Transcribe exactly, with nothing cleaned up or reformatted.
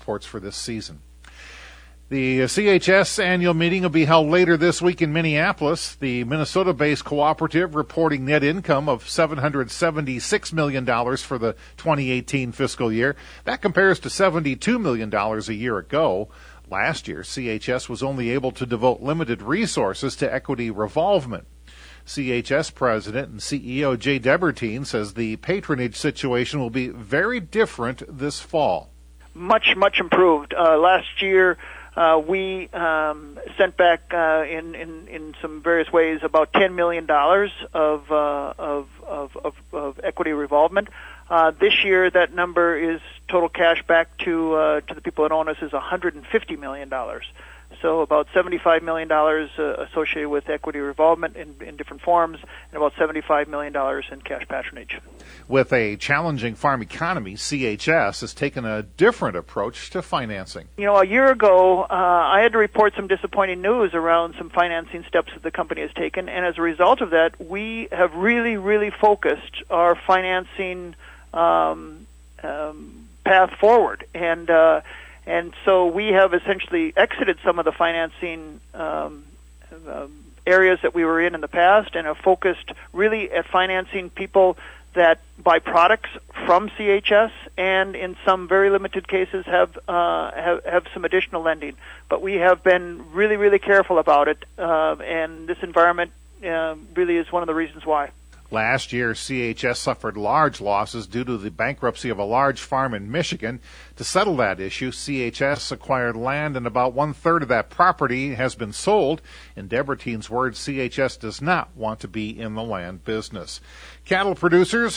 reports for this season. The C H S annual meeting will be held later this week in Minneapolis. The Minnesota-based cooperative reporting net income of seven hundred seventy-six million dollars for the twenty eighteen fiscal year. That compares to seventy-two million dollars a year ago. Last year, C H S was only able to devote limited resources to equity revolvement. C H S President and C E O Jay Debertine says the patronage situation will be very different this fall. Much, much improved. Uh, last year, Uh, we um, sent back uh, in, in, in some various ways about ten million dollars of, uh, of, of, of, of equity revolvement. Uh, this year, that number is total cash back to uh, to the people that own us is one hundred fifty million dollars. So about seventy-five million dollars uh, associated with equity revolvement in, in different forms, and about seventy-five million dollars in cash patronage. With a challenging farm economy, C H S has taken a different approach to financing. You know, a year ago, uh, I had to report some disappointing news around some financing steps that the company has taken, and as a result of that, we have really, really focused our financing um, um, path forward. And uh, And so we have essentially exited some of the financing um, um, areas that we were in in the past and have focused really at financing people that buy products from C H S and in some very limited cases have uh, have, have some additional lending. But we have been really, really careful about it, uh, and this environment uh, really is one of the reasons why. Last year, C H S suffered large losses due to the bankruptcy of a large farm in Michigan. To settle that issue, C H S acquired land, and about one-third of that property has been sold. In Debertine's words, C H S does not want to be in the land business. Cattle producers